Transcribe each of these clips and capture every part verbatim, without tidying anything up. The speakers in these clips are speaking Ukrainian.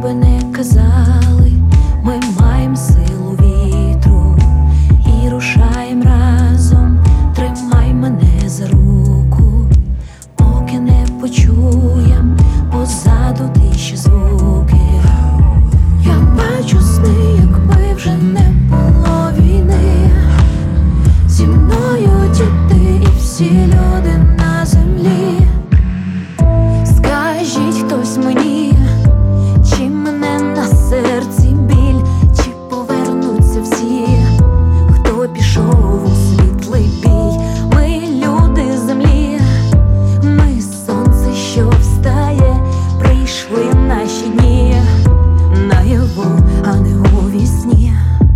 би не казали, ми маємо силу вітру і рушаєм разом. Тримай мене за руку, поки не почуєм позаду тиші звуки. Я бачу сни, якби вже не було війни. Зі мною діти і всі люди на землі. Скажіть хтось мені, чи мене на серці біль, чи повернуться всі, хто пішов у світлий бій. Ми люди землі, ми сонце, що встає, прийшли наші дні наяву, а не у вісні.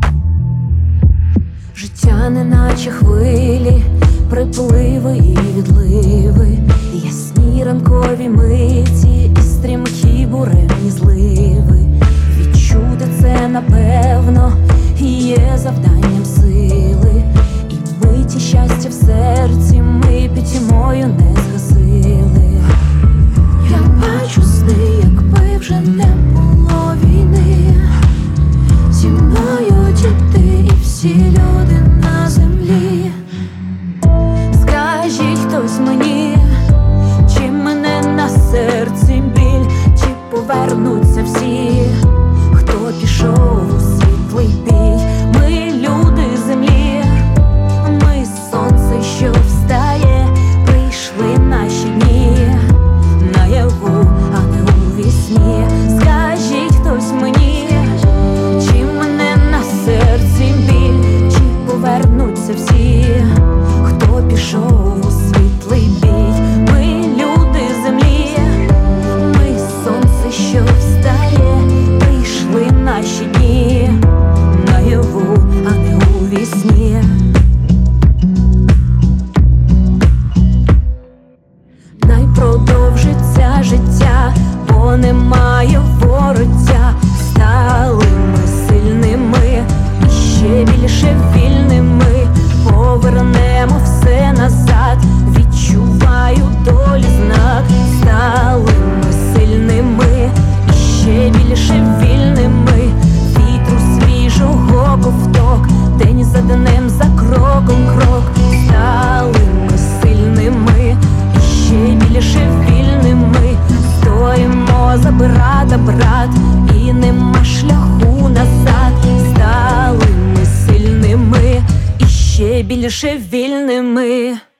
Життя неначе хвилі, припливи і відливи, ясні ранкові миті і стрімкі буремні зливи. Відчути це напевно є завданням сили, і миті щастя в серці ми пітьмою не згасили. Я бачу сни, якби вже не було війни. Зі мною діти і всі люди на землі. Скажіть хтось мені, чи мене на серці біль, чи повернуться всі, хто пішов у світлий бій. Ми люди землі, ми сонце, що встає, прийшли наші дні наяву, а не у вісні. Скажіть хтось мені, чи мене на серці біль, чи повернуться всі, хто пішов у світлий бій. Ми люди землі, ми сонце, що встає, прийшли наші дні наяву, а не у вісні. Най продовжиться життя, бо немає вороття. Стали ми сильними і ще більше вільними. Повернемо все назад, відчуваю долі знак. Стали ми сильними і ще більше вільними. Вітру свіжого ковток, день за днем, за кроком крок. Стали ми сильними і ще більше вільними. Стоїмо за брата, брат, і нема шляху назад. Стали ми сильними і ще більше вільними.